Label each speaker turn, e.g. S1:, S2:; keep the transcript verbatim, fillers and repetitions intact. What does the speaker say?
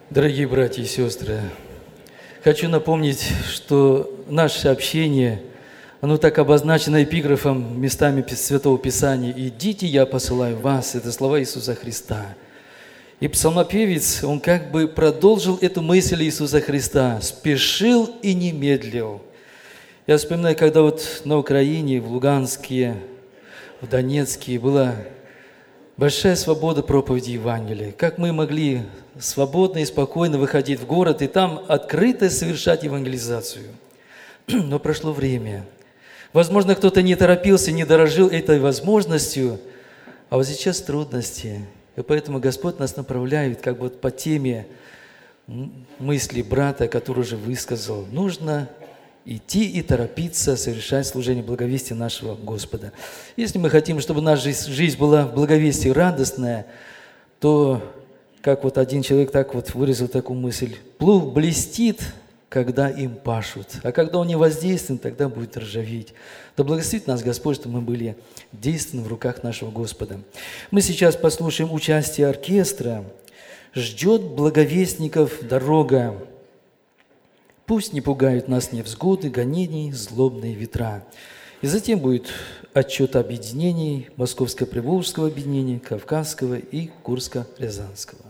S1: Дорогие братья и сестры, хочу напомнить, что наше общение, оно так обозначено эпиграфом местами Святого Писания. «Идите, я посылаю вас». Это слова Иисуса Христа. И псалмопевец, он как бы продолжил эту мысль Иисуса Христа. «Спешил и не медлил». Я вспоминаю, когда вот на Украине, в Луганске, в Донецке была большая свобода проповеди Евангелия. Как мы могли свободно и спокойно выходить в город и там открыто совершать евангелизацию. Но прошло время. Возможно, кто-то не торопился, не дорожил этой возможностью, а вот сейчас трудности. И поэтому Господь нас направляет как бы вот по теме мысли брата, который уже высказал. Нужно идти и торопиться совершать служение благовестия нашего Господа. Если мы хотим, чтобы наша жизнь была в благовестии радостная, то, как вот один человек так вот выразил такую мысль, плуг блестит, когда им пашут, а когда он не воздействует, тогда будет ржаветь. Да благословит нас Господь, чтобы мы были действенны в руках нашего Господа. Мы сейчас послушаем участие оркестра. «Ждет благовестников дорога. Пусть не пугают нас невзгоды, гонений, злобные ветра». И затем будет отчет объединений Московско-Приволжского объединения, Кавказского и Курско-Рязанского.